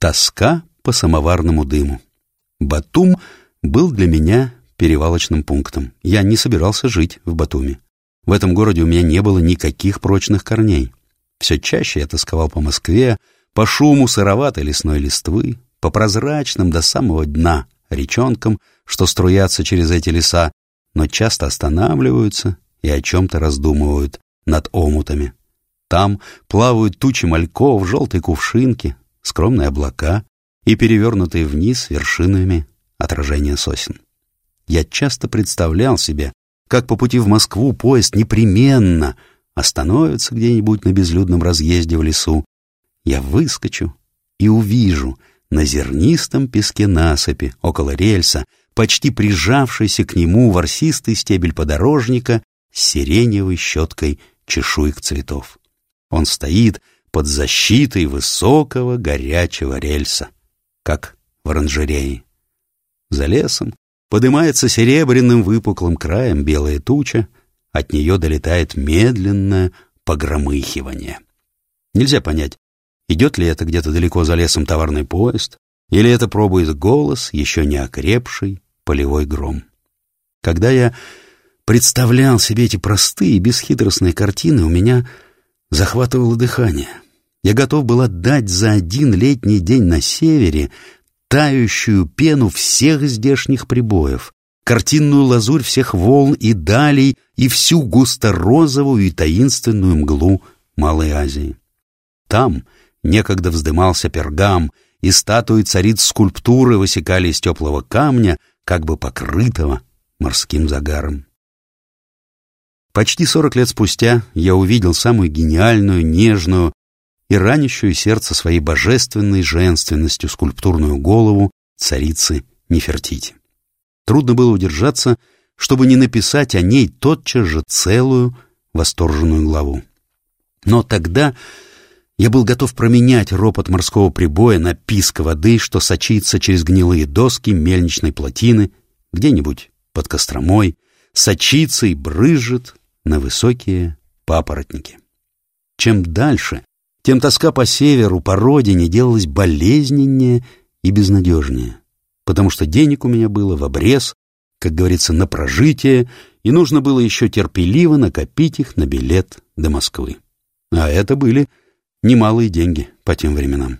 Тоска по самоварному дыму. Батум был для меня перевалочным пунктом. Я не собирался жить в Батуми. В этом городе у меня не было никаких прочных корней. Все чаще я тосковал по Москве, по шуму сыроватой лесной листвы, по прозрачным до самого дна речонкам, что струятся через эти леса, но часто останавливаются и о чем-то раздумывают над омутами. Там плавают тучи мальков, желтые кувшинки, скромные облака и перевернутые вниз вершинами отражения сосен. Я часто представлял себе, как по пути в Москву поезд непременно остановится где-нибудь на безлюдном разъезде в лесу. Я выскочу и увижу на зернистом песке насыпи около рельса, почти прижавшийся к нему ворсистый стебель подорожника с сиреневой щеткой чешуек цветов. Он стоит под защитой высокого горячего рельса, как в оранжерее. За лесом поднимается серебряным выпуклым краем белая туча, от нее долетает медленное погромыхивание. Нельзя понять, идет ли это где-то далеко за лесом товарный поезд, или это пробует голос, еще не окрепший, полевой гром. Когда я представлял себе эти простые, бесхитростные картины, у меня захватывало дыхание. Я готов был отдать за один летний день на севере тающую пену всех здешних прибоев, картинную лазурь всех волн и далей и всю густо-розовую и таинственную мглу Малой Азии. Там некогда вздымался Пергам, и статуи цариц скульптуры высекали из теплого камня, как бы покрытого морским загаром. Почти 40 лет спустя я увидел самую гениальную, нежную и ранящую сердце своей божественной женственностью скульптурную голову царицы Нефертити. Трудно было удержаться, чтобы не написать о ней тотчас же целую восторженную главу. Но тогда я был готов променять ропот морского прибоя на писк воды, что сочится через гнилые доски мельничной плотины, где-нибудь под Костромой, сочится и брызжет на высокие папоротники. Чем дальше, тем тоска по северу, по родине делалась болезненнее и безнадежнее, потому что денег у меня было в обрез, как говорится, на прожитие, и нужно было еще терпеливо накопить их на билет до Москвы. А это были немалые деньги по тем временам.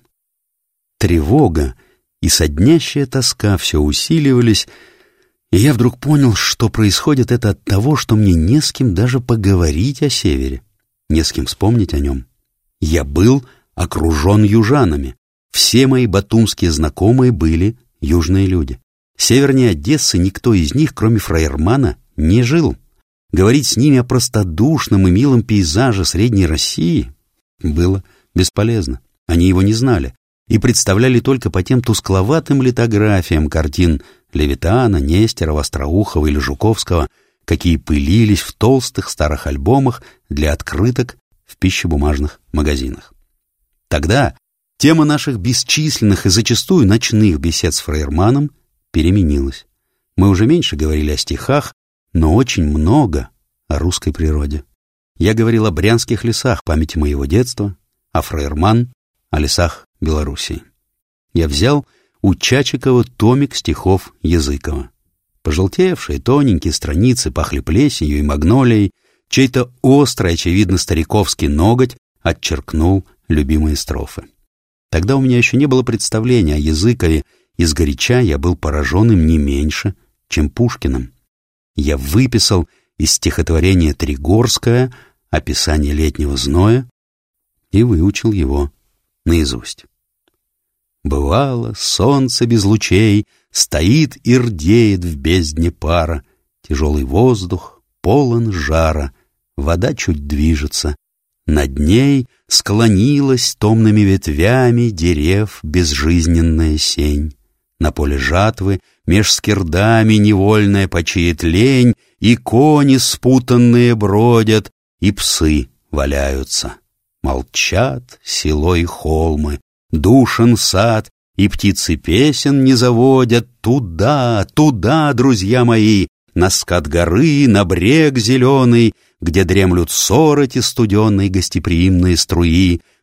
Тревога и соднящая тоска все усиливались, и я вдруг понял, что происходит это от того, что мне не с кем даже поговорить о севере, не с кем вспомнить о нем. Я был окружен южанами. Все мои батумские знакомые были южные люди. Севернее Одессы никто из них, кроме фраермана, не жил. Говорить с ними о простодушном и милом пейзаже Средней России было бесполезно. Они его не знали и представляли только по тем тускловатым литографиям картин Левитана, Нестерова, Остроухова или Жуковского, какие пылились в толстых старых альбомах для открыток в пищебумажных магазинах. Тогда тема наших бесчисленных и зачастую ночных бесед с фраерманом переменилась. Мы уже меньше говорили о стихах, но очень много о русской природе. Я говорил о брянских лесах памяти моего детства, а фраерман — о лесах Белоруссии. Я взял у Чачикова томик стихов Языкова. Пожелтевшие тоненькие страницы пахли плесенью и магнолией, чей-то острый, очевидно, стариковский ноготь отчеркнул любимые строфы. Тогда у меня еще не было представления о Языкове, и сгоряча я был поражен им не меньше, чем Пушкиным. Я выписал из стихотворения Тригорское «Описание летнего зноя» и выучил его наизусть. Бывало, солнце без лучей стоит и рдеет в бездне пара, тяжелый воздух полон жара, вода чуть движется. Над ней склонилась томными ветвями дерев безжизненная сень. На поле жатвы меж скирдами невольная почиет лень, и кони спутанные бродят, и псы валяются. Молчат село и холмы, душен сад, и птицы песен не заводят. Туда, туда, друзья мои, на скат горы, на брег зеленый, где дремлют сороти студеной гостеприимные струи,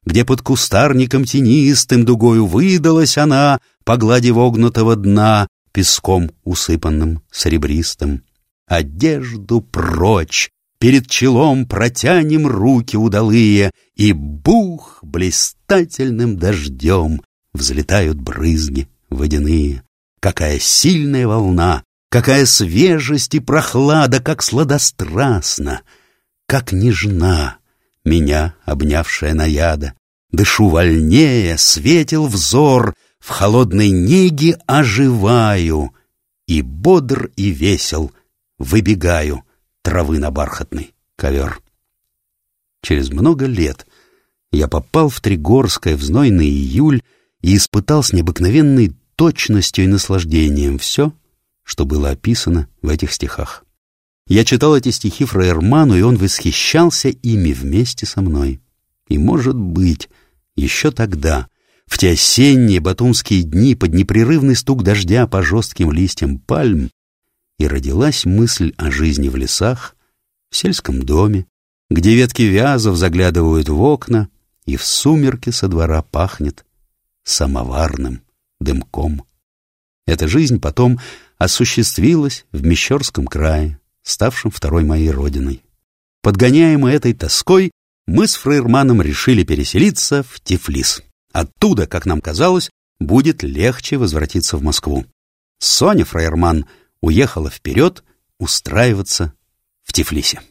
где под кустарником тенистым дугою выдалась она, погладив огнутого дна, песком усыпанным серебристым. Одежду прочь, перед челом протянем руки удалые, и бух блистательным дождем взлетают брызги водяные. Какая сильная волна, какая свежесть и прохлада, как сладострастна, как нежна меня обнявшая наяда. Дышу вольнее, светил взор, в холодной неге оживаю, и бодр и весел выбегаю травы на бархатный ковер. Через много лет я попал в Тригорское в знойный июль и испытал с необыкновенной точностью и наслаждением все, что было описано в этих стихах. Я читал эти стихи фраерману, и он восхищался ими вместе со мной. И, может быть, еще тогда, в те осенние батумские дни, под непрерывный стук дождя по жестким листьям пальм, и родилась мысль о жизни в лесах, в сельском доме, где ветки вязов заглядывают в окна, и в сумерки со двора пахнет самоварным дымком. Эта жизнь потом осуществилась в Мещерском крае, ставшем второй моей родиной. Подгоняемые этой тоской, мы с фраерманом решили переселиться в Тифлис. Оттуда, как нам казалось, будет легче возвратиться в Москву. Соня фраерман уехала вперед устраиваться в Тифлисе.